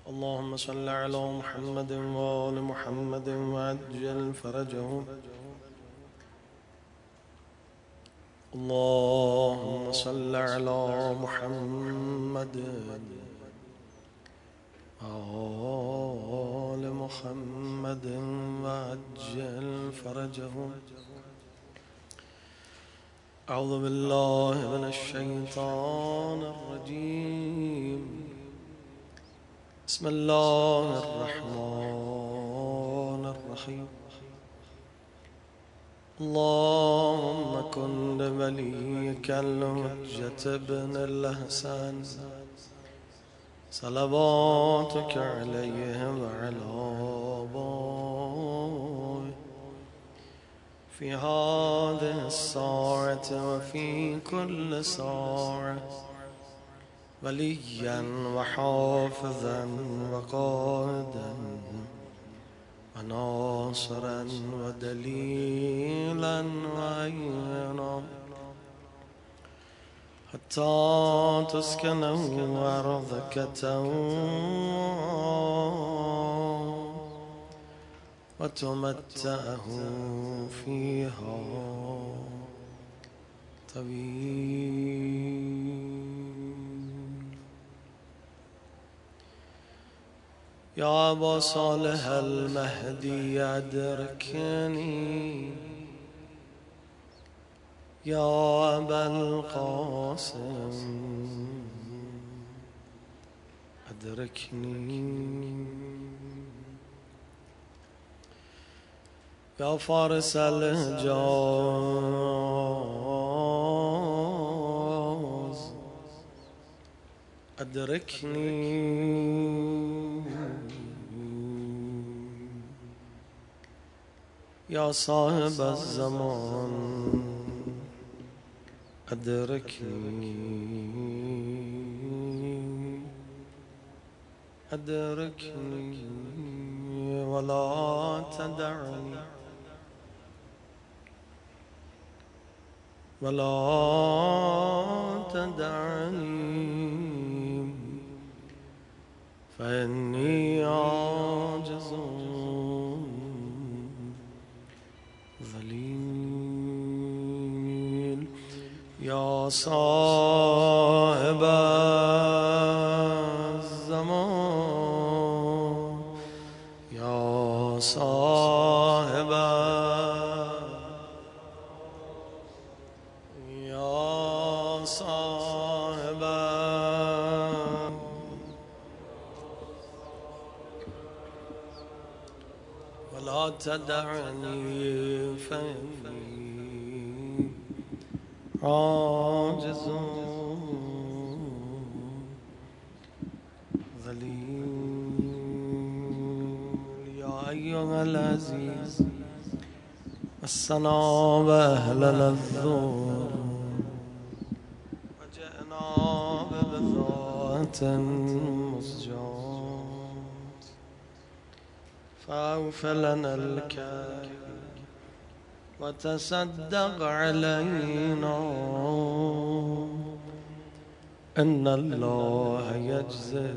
اللهم صل على محمد وآل محمد وعجل فرجهم. اللهم صل على محمد وآل محمد وعجل فرجهم. أعوذ بالله من الشيطان الرجيم. بسم الله الرحمن الرحيم. اللهم كن لوليك الحجة بن الحسن صلواتك عليه وعلى آبائه في هذه الساعة وفي كل ساعة وليا وحافظا وقائدا وناصرا ودليلا وعينا حتى تسكنه أرضك وتمتعه فيها طويل. يا أبا صالح المهدي أدركني، يا أبا القاسم أدركني، يا فارس الحجاز أدركني، يا صاحب الزمان أدركني، أدركني ولا تدعني، ولا تدعني فإني عاجز ذليل. يا صاحب الزمان، يا صاحب، يا صاحب، ولا تدعني فإني عاجز ذليل. يا أيها العزيز مسنا وأهل الذور وجئنا ببضاعة مزجاة فأوف لنا الكيل وتصدق علينا، إن الله يجزي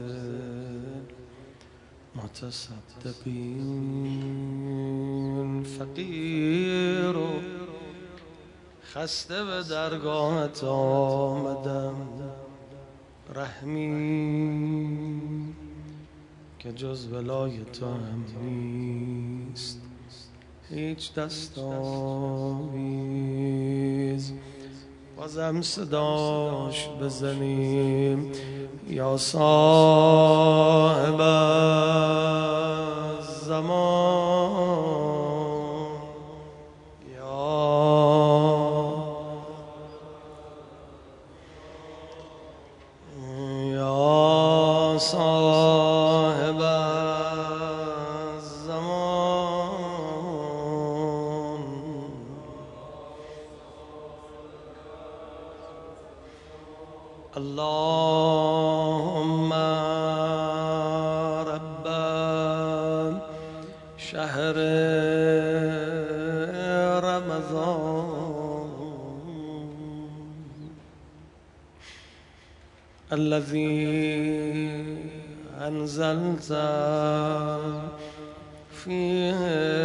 المتصدقين. فقیر و خسته به درگاهت آمدم، رحمی که جز ولای تو هم نیست، هیچ دستاویز. بازم صداش بزنیم، یا صاحب الزمان، یا صاحب الزمان. اللهم رب شهر رمضان الذي أنزلت فيه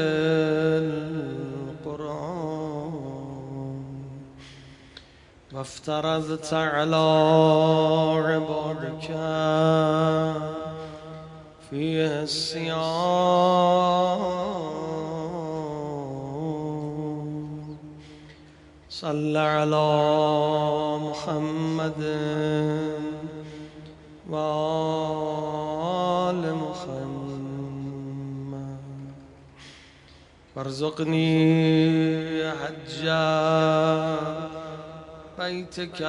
القرآن وافترضت على عبادك فيه الصيام صل على محمد وآل محمد وارزقني حج بيتك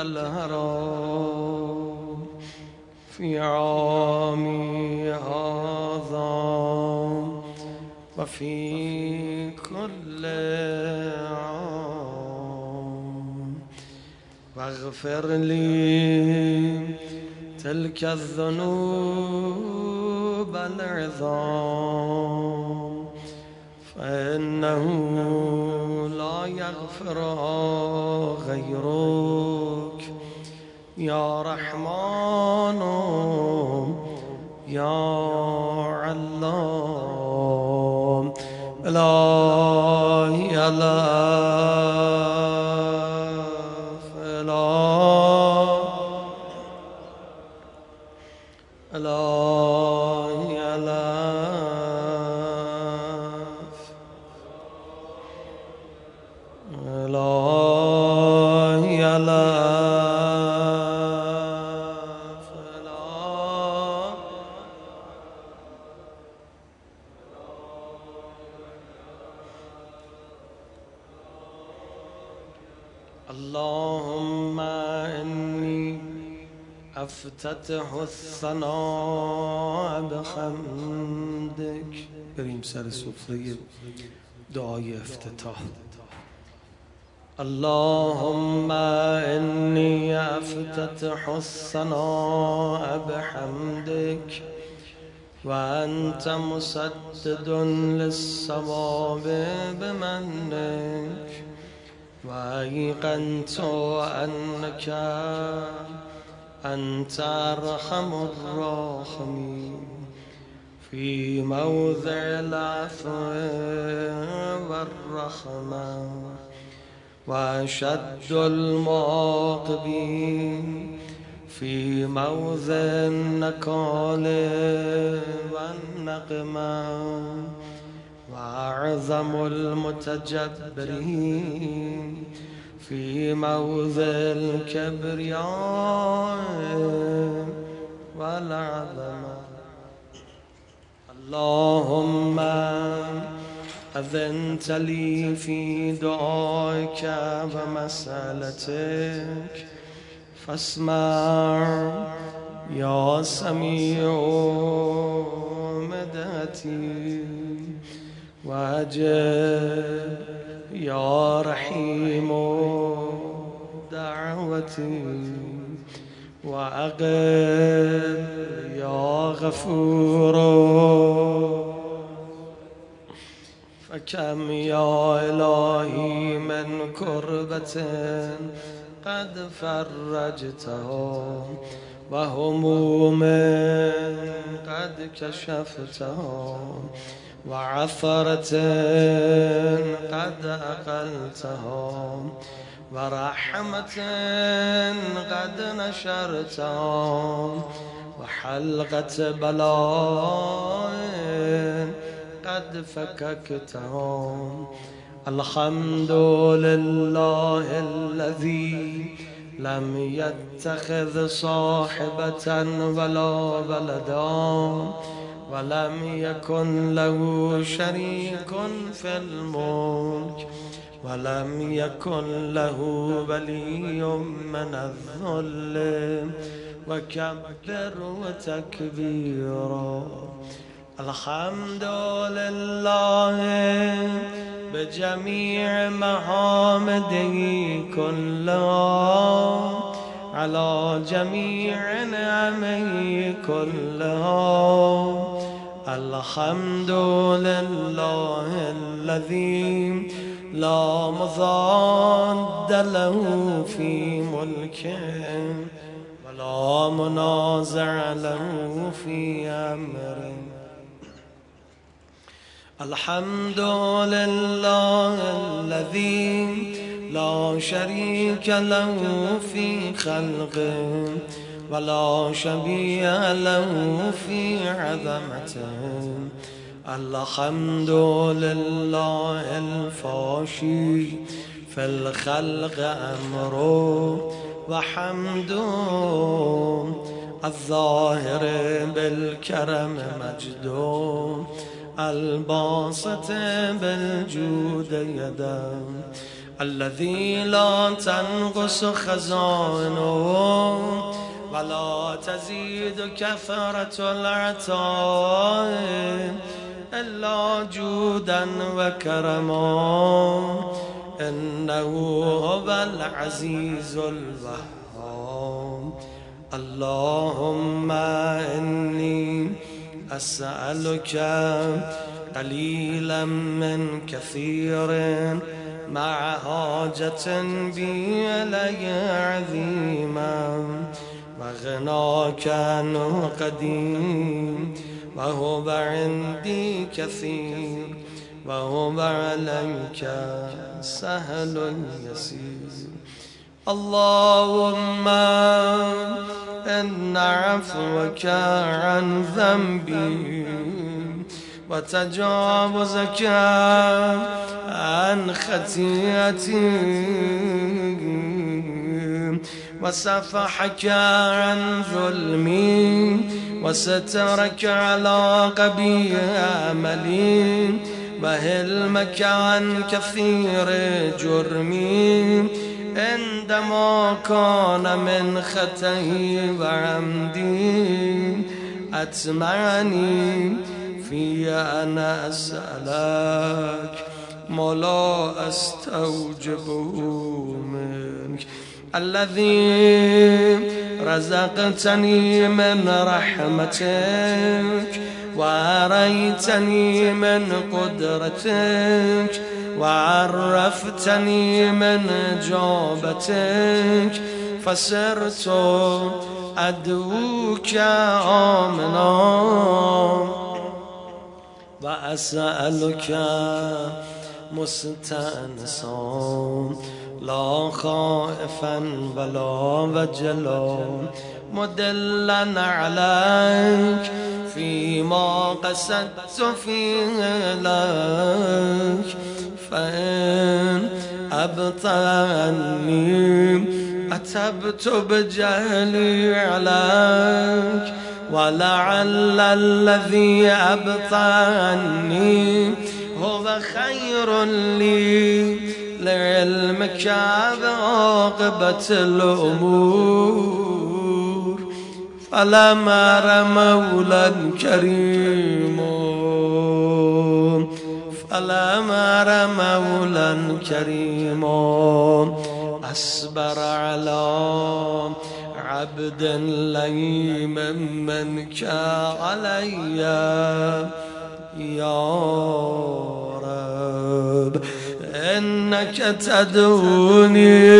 الحرام في عامي هذا وفي كل عام واغفر لي تلك الذنوب العظام فإنه لا يغفرها غيرك يا رحمن يا علام إلهي اللهم إني أفتتح الثناء بحمدك. بریم سر سفره دعای افتتاح. اللهم إني أفتتح الثناء بحمدك وأنت مسدد للصواب بمنك وأيقنت أنك أنت أرحم الراحمين في موضع العفو والرحمة وأشد المعاقبين في موضع النكال والنقمة وأعظم المتجبرين في موضع الكبرياء والعظمة. اللهم أذنت لي في دعائك ومسألتك فاسمع يا سميع مدتي وأجب يا رحيم دعوتي وأقل يا غفور فكم يا إلهي من كربة قد فرجتها وهموم قد كشفتها وعثرة قد أقلتها ورحمة قد نشرتها وحلقة بلاء قد فككتها. الحمد لله الذي لم يتخذ صاحبة ولا ولدا ولم يكن له شريك في الملك ولم يكن له ولي من الذل وكبره تكبيرا. الحمد لله بجميع محامده كلها على جميع نعمه كلها. الحمد لله الذي لا مضاد له في ملكه ولا لا منازع له في أمره. الحمد لله الذي لا شريك له في خلقه ولا شبيه له في عظمته. الحمد لله الفاشي في الخلق أمره وحمده، الظاهر بالكرم مجده، الباسط بالجود يده، الذي لا تنقص خزائنه ولا تزيد كثرة العطاء إلا جودا وكرما. إنه هو العزيز الوهاب. اللهم إني أسألك قليلا من كثير مع حاجة بي إلي عظيما، وغناك عنه قديم، وهو عندي كثير، وهو عليك سهل يسير. اللهم إن عفوك عن ذنبي وتجاوزك عن خطيئتي وسفحك عن ظلمي وسترك على قبيح عملي وهلمك عن كثير جرمي، عندما كان من خطئي وعمدي أتمعني في أن أسألك ما لا أستوجبه منك، الذي رزقتني من رحمتك وأريتني من قدرتك وعرفتني من إجابتك، فصرت أدعوك آمنا وأسألك مستأنسا لا خائفا ولا وجلا، مدلا عليك فيما قصدت فيه لك، فإن أبطأني أتبت بجهلي عليك، ولعل الذي أبطأني هو خير لي لعلمك بعاقبة الأمور. فلما أرى مولا كريما، فلما أرى مولا كريما أصبر على عبد لئيم منك علي يا رب، إنك تدعوني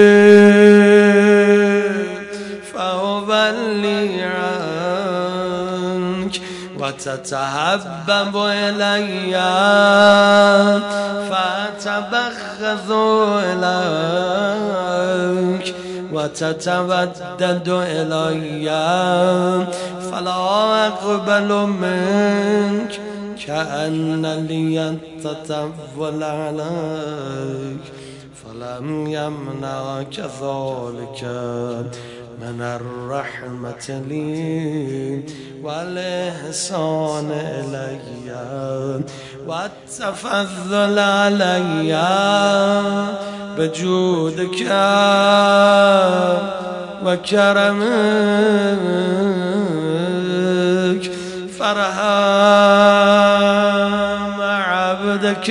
فأبلي عنك وتتحبب إلي فأتبغض إليك وتتودد إلي فلا أقبل منك، كأن لي التطول عليك، فلم يمنعك ذلك من الرحمة لي والإحسان إلي والتفضل علي بجودك وكرمك، فارحم عبدك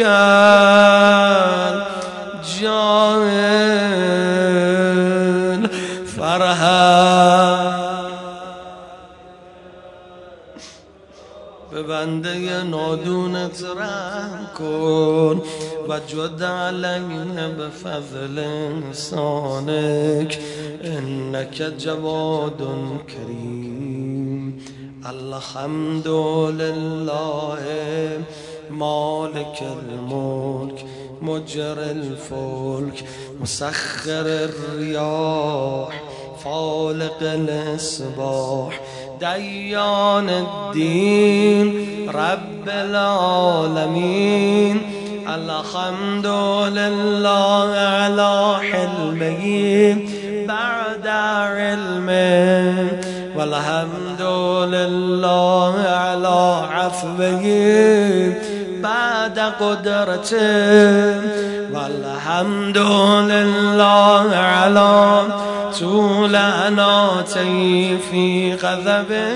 الجاهل، فارحم به بنده نادونت رحم کن و جد علیه به فضل احسانک انک جواد کریم. الحمد لله مالک الملک مجري الفلك مسخر الرياح فالق الإصباح ديان الدين رب العالمين. الحمد لله على حلمه بعد علمه والحمد لله على عفوه بعد قدرته والحمد لله على طول أناته في غضبه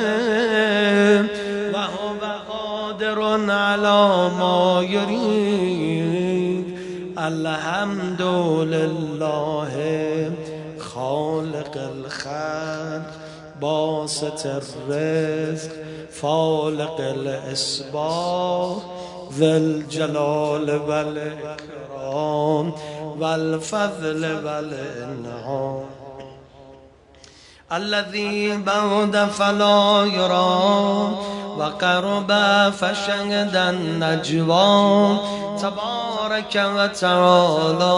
وهو قادر على ما يريد. الحمد لله خالق الخلق باسط الرزق فالق الإصباح ذي الجلال والإكرام والفضل والإنعام. الذي بعد فلا يرى وقرب فشهد النجوى تبارك وتعالى.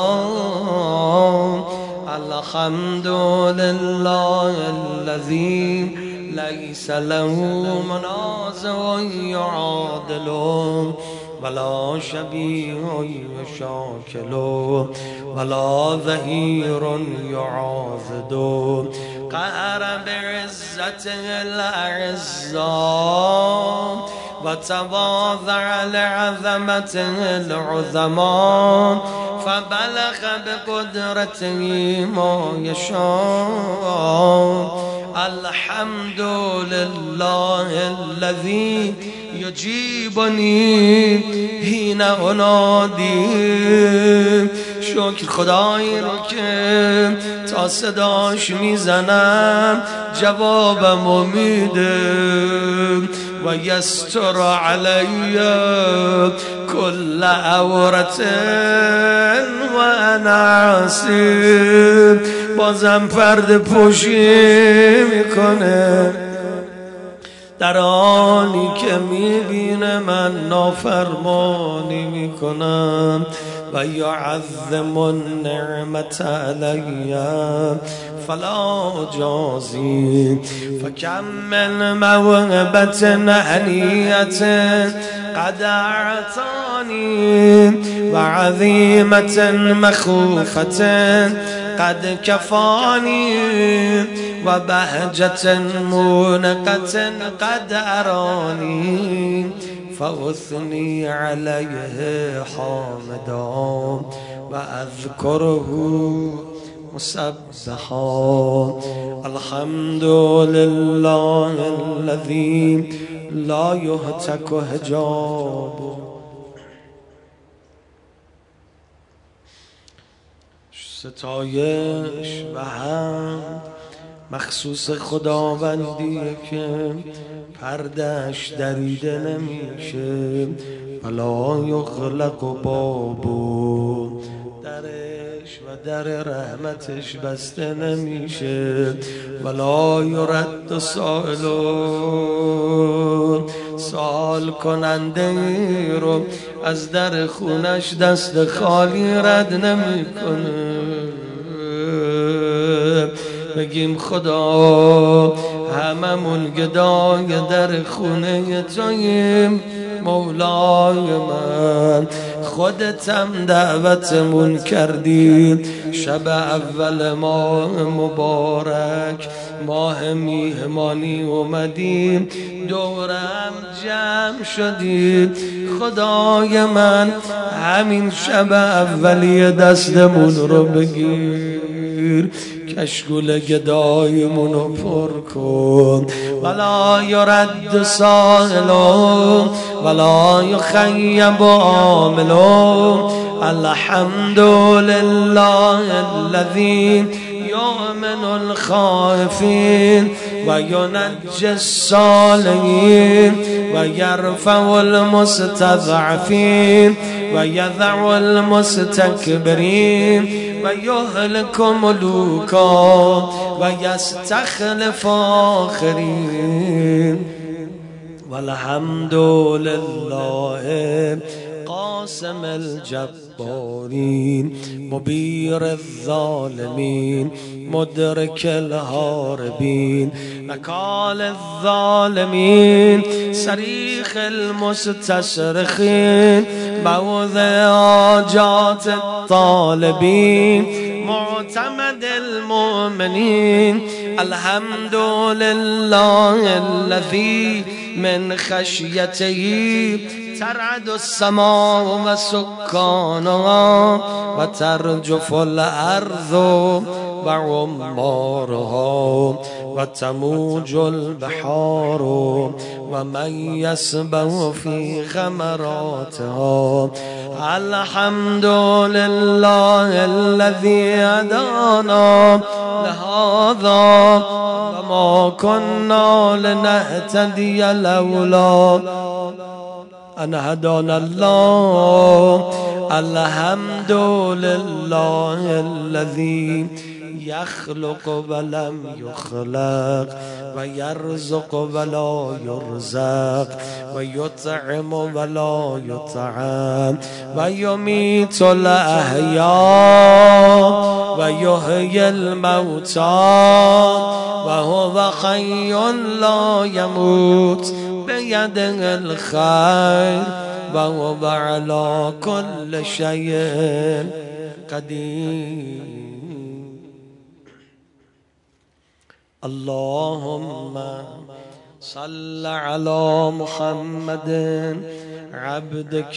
الحمد لله الذي ليس له منازع يعادله ولا شبيه يشاكله ولا ظهير يعاضده. قهر بعزته الأعزاء وتواضع لعظمته العظماء فبلغ بقدرته ما يشاء. الحمد لله الذي یجیبنی حین انادی. شکر خدایی رو که تا صداش میزنم جوابمو میده و یستر علی کل عورت و انا عصی. بازم پرده پوشی میکنه در حالی که میبینه من نافرمانی میکنم و یعظم النعمت علی فلا جازی. فکم من موهبت هنیت قد اعطانی و عظیمت مخوفت قد کفانی و بهجة مونقة قد أراني فأثني عليه حامدا وأذكره مسبحا. الحمد لله الذي لا يهتك حجابه. ستایش و هم مخصوص خداوندیه که پردهش دریده نمیشه ولا یغلق بابو، درش و در رحمتش بسته نمیشه ولا یرد سائلون، سوال کننده ای رو از در خونش دست خالی رد نمیکنه. بگیم خدا هممون گدای در خونه توییم، مولای من خودتم دعوتمون کردی. شب اول ماه مبارک ماه میهمانی اومدیم، دورم جمع شدیم. خدای من همین شب اولی دستمون رو بگیر، کشگول گدایمونو پر کن. ولا یرد سائلون ولا یخیب عاملون. الحمد لله الذی یؤمن الخائفین و ینجی الصالحین و یرفع المستضعفین و یضع المستكبرین و یهلک ملوکا و یستخلف آخرین والحمد لله قاسم الجبارین مبیر الظالمین مدرک الهاربین نکال الظالمین صریخ المستصرخین موضع حاجات الطالبین معتمد المؤمنین الحمد لله الذي من خشيته ترعد السماء وسكانها وترجف الأرض وعمارها وتموج البحار ومن يسبح في غمراتها الحمد لله الذي هدانا لهذا وما كنا لنهتدي لولا أن هدانا الله الحمد لله الذي يخلق ولم يخلق ويرزق ولا يرزق ويطعم ولا يطعم ويميت الأحياء ويحيي الموتى وهو حي لا يموت بيده الخير وهو على كل شيء قدير. اللهم صل على محمد عبدك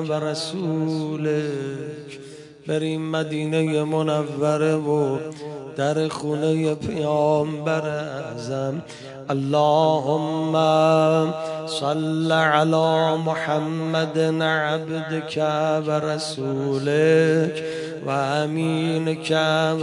ورسولك. بریم مدینه منوره و در خونه پیامبر اعظم. اللهم صل على محمد عبدك ورسولك وأمينك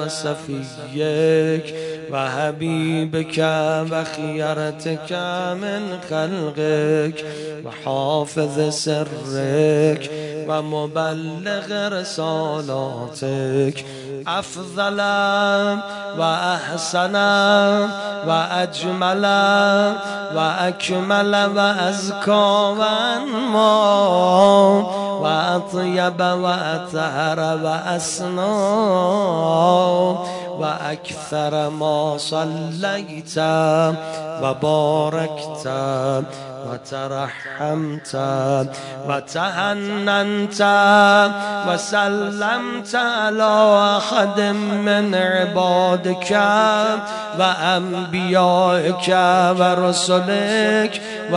وصفيك وحبيبك وخيرتك من خلقك وحافظ سرك ومبلغ رسالاتك أفضل وأحسن وأجمل وأكمل وأزكى وأنمى وأطيب وأطهر وأسنى وأكثر ما صليت وباركت وترحمت وتهننت وسلمت على أحد من عبادك وأنبيائك ورسلك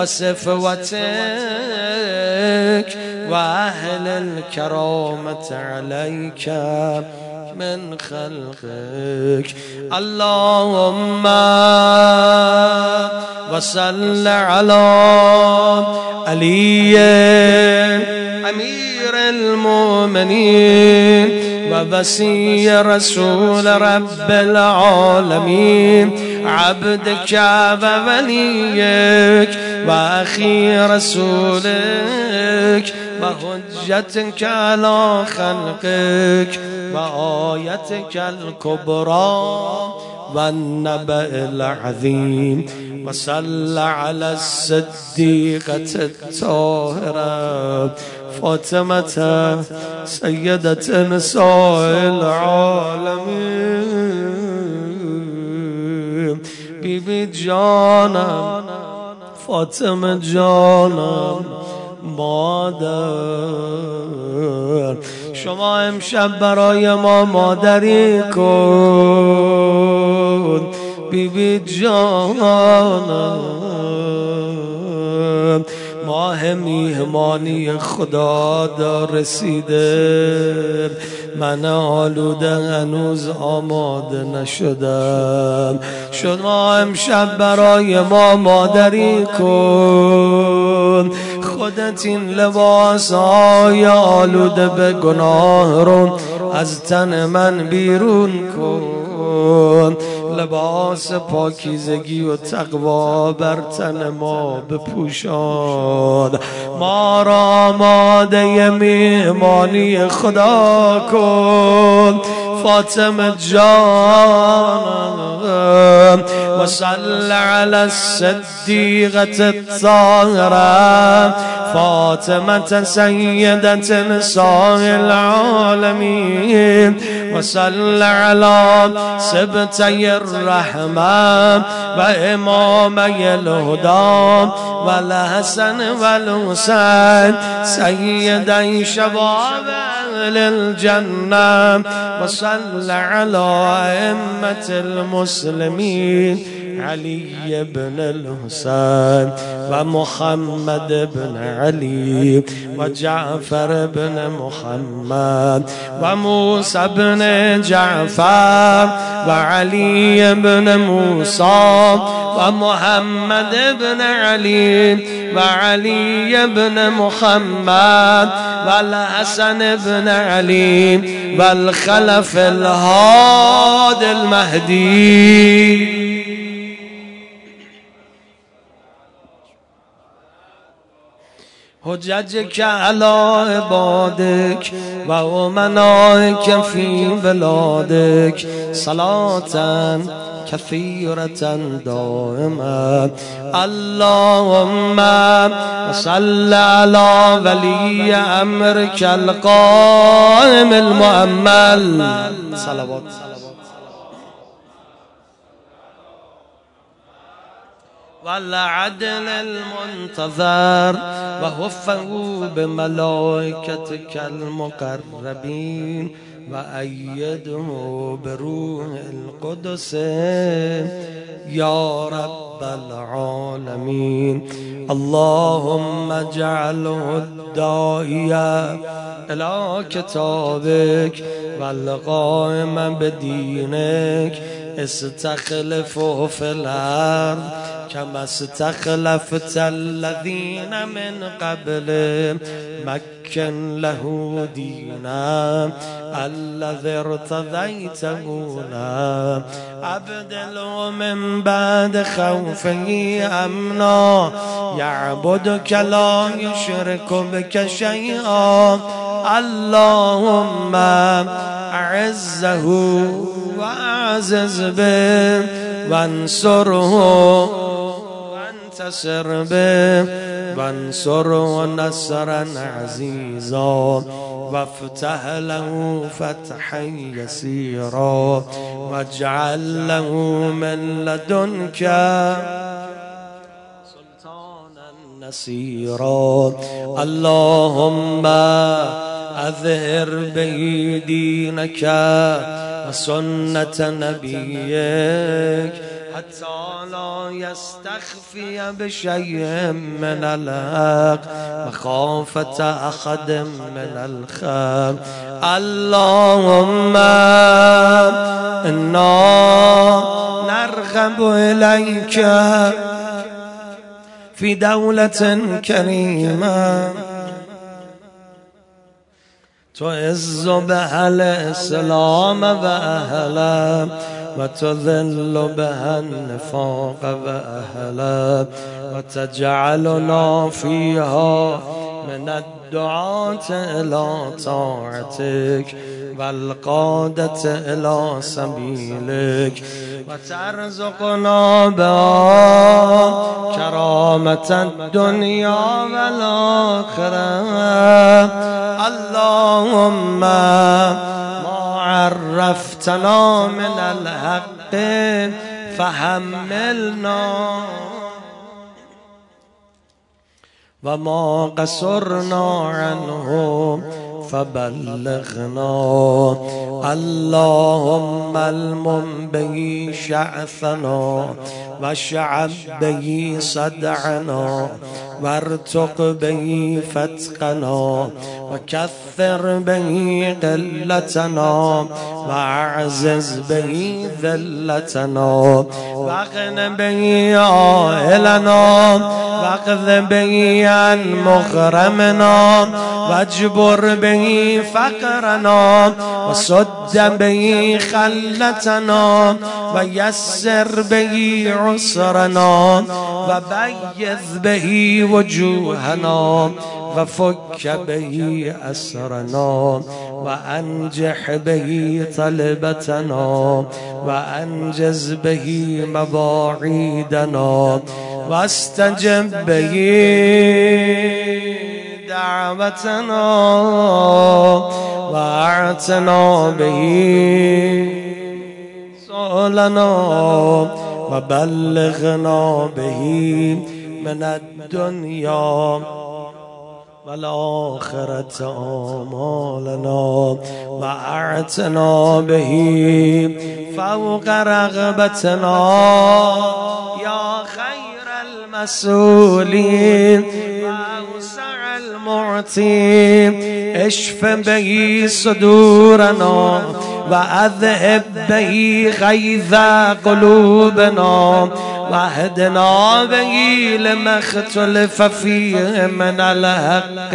وصفوتك وأهل الكرامة عليك من خلقك. اللهم وصل على علي أمير المؤمنين ووصي رسول رب العالمين عبدك ووليك وأخي رسولك وحجتك على خلقك وآيتك الكبرى والنبأ العظيم. وصل على الصديقة الطاهرة فاطمة سيدة نساء العالمين. بی جانم فاطمه جانم مادر، شما امشب برای ما مادری کن. بی جانم ماه میهمانی خدا دار رسیده، من آلوده هنوز آماده نشدم. شما امشب برای ما مادری کن. خودت این لباس های آلوده به گناه رو از تن من بیرون کن. کن، لباس پاکیزگی و تقوا بر تن ما بپوشان، ما را آماده میهمانی خدا کن. فاطمه جان و صل علی الصدیقة الطاهرة فاطمة سیدة نساء العالمین و صل علی سبطی الرحمة و امامی الهدى و الحسن و الحسین سیدی شباب أهل الجنة و صل على أئمة المسلمين علي بن الحسين ومحمد بن علي وجعفر بن محمد وموسى بن جعفر وعلي بن موسى ومحمد بن علي وعلي بن محمد والحسن بن علي والخلف الهادي المهدي. حججك على عبادك وأمنائك في بلادك صلاة كثيرة دائمة. اللهم صل على ولي أمرك القائم المؤمل صلوات والعدل المنتظر وحفه بملائكتك المقربين وأيده بروح القدس يا رب العالمين. اللهم اجعله الداعية إلى كتابك والقائم بدينك استخلفه في الأرض كما استخلفت الذين من قبل. مكن له دينا الذي ارتضيته له. أبدله من بعد خوفه أمنا يعبدك لا يشرك بك شيئا. اللهم أعزه وأعزز به وانصره وانتصر به وانصره نصرا عزيزا وافتح له فتحا يسيرا واجعل له من لدنك سلطانا نصيرا. اللهم أظهر به دينك وسنة نبيك حتى لا يستخفي بشيء من الحق مخافة أحد من الخلق. اللهم إنا نرغب إليك في دولة كريمة تعز بها الإسلام وأهله وتذل بها النفاق وأهله وتجعلنا فيها من الدعاة إلى طاعتك والقادة إلى سبيلك وترزقنا بها كرامة الدنيا والآخرة. اللهم ما عرفتنا من الحق فحملنا وما قصرنا عنه فبلغنا. اللهم المم به شعثنا واشعب به صدعنا وارتق به فتقنا وكثر به قلتنا واعزز به ذلتنا وقن به عائلنا وقذ به عن مغرمنا واجبر به فقرنا وسد به خلتنا ويسر به عسرنا وبيض به وجوهنا وفك به أسرنا وأنجح به طلبتنا وأنجز به مواعيدنا واستجب به دعوتنا واعتنا به سؤلنا وبلغنا به من الدنيا والآخرة آمالنا وأعتنا به فوق رغبتنا يا خير المسؤولين وأوسع المعطين اشف به صدورنا وأذهب به غيظ قلوبنا واهدنا به لما اختلف فيه من الحق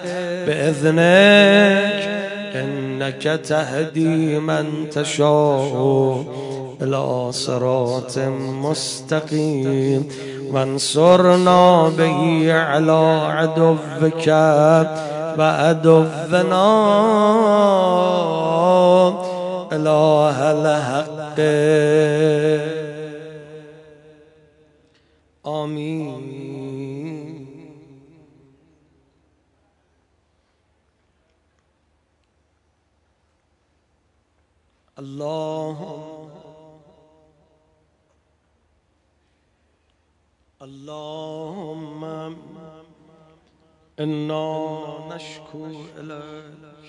بإذنك إنك تهدي من تشاء إلى صراط مستقيم وانصرنا به على عدوك وعدونا إله الحق آمين. اللهم إنا نشكو إليك.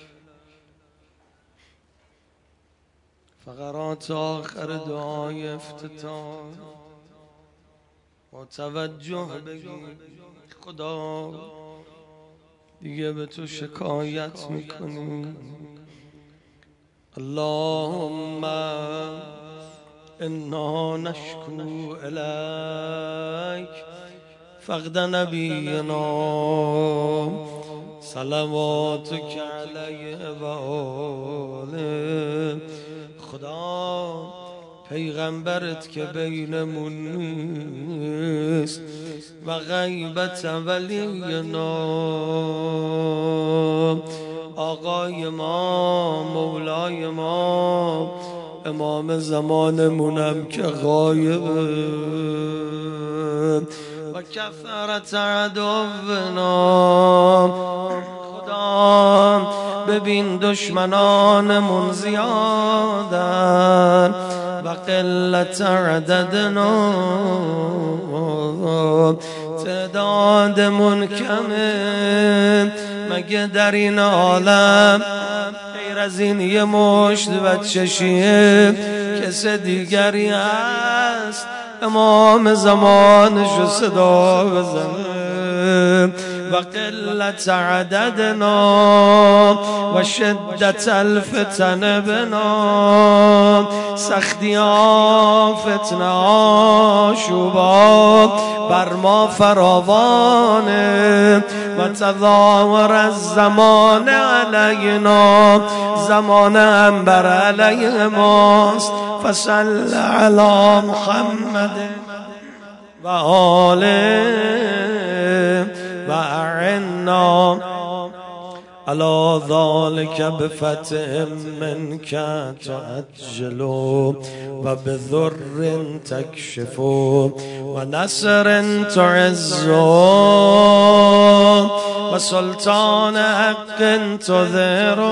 فقرات آخر دعای افتتاح با توجه بگی خدا دیگه به تو شکایت میکنی. اللهم انا نشکو الیک فقد نبینا صلواتک علیه و آله. خدا پیغمبرت که بینمون نیست و غیبت ولینا آقای ما مولای ما امام زمانمونم که غایبه و کثرت عدونا. خدا ببین دشمنانمون زیادن و قلت عددنا تعدادمون کمه. مگه در این عالم غیر از این یه مشت بچه شیعه کس دیگری هست امام زمانشو صدا بزنه؟ و قلت عددنا و شدت الفتن بنا سختی ها فتنه ها شوبا بر ما فراوانه و تظاهر الزمان علینا زمان هم بر علیه ماست. فصل علی محمد و آله و اعنا على ذلك بفتح منك تعجل وبذر تكشف ونصر تعز وسلطان حق تظهر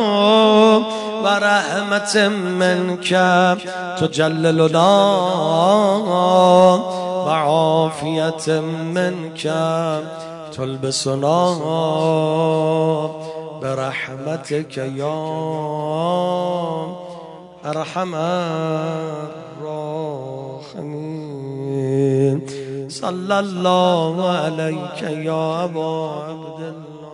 ورحمة منك تجللنا وعافية منك تلبسنا برحمتك يا أرحم الراحمين. صلى الله عليك يا أبا عبد الله.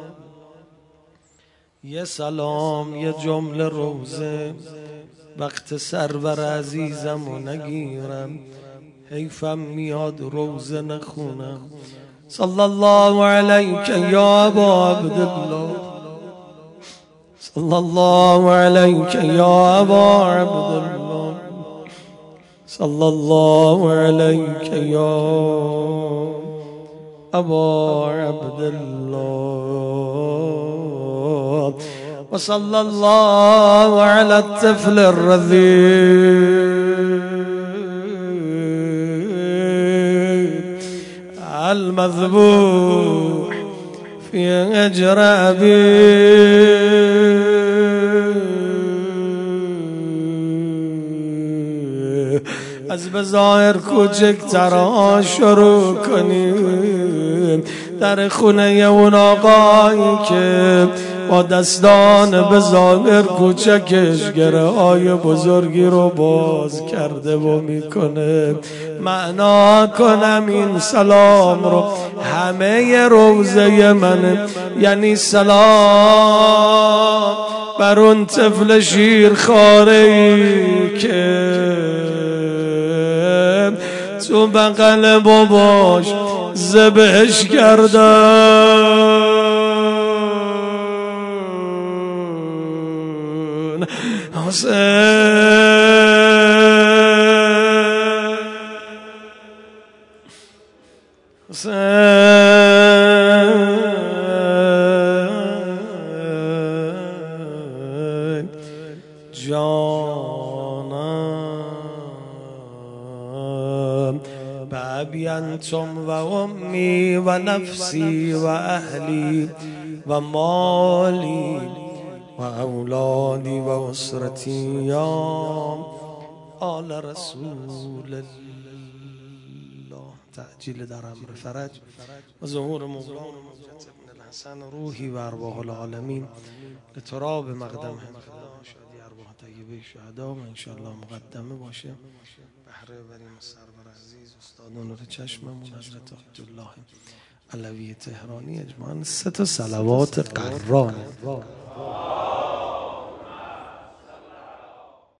یه سلام یه جمله روزه وقت سرور عزیزم و نگیرم حیفم میاد روزه نخونم. صلی الله علیک یا ابا عبدالله، صلی الله علیک یا ابا عبدالله، صلی الله علیک یا ابا عبدالله، وصلی الله علی الطفل الرضيع المذبوح في هجر أبيه. از بظاهر کوچکترها شروع کنیم، در خونه اون آقایی که با دستان بظاهر کوچکش گره های بزرگی رو باز کرده و میکنه. معنا کنم این سلام رو، همه روزه منه، یعنی سلام بر اون طفل شیرخواره‌ای که تو بغل باباش ذبحش کردن. حسین جانم، بأبي أنتم وأمي ونفسي وأهلي ومالي وأولادي وأسرتي يا آل رسول الله. تعجیل در امر فرج و ظهور مولانا موجة ابن الحسن روحی و ارواح العالمین لتراب مقدم شادی ارواح طیبه شهدا و انشاءالله مقدمه باشه. بهره بریم سرور عزیز استاد نور چشممون حضرت عبدالله علوی تهرانی اجماعاً 3 صلوات قرآن.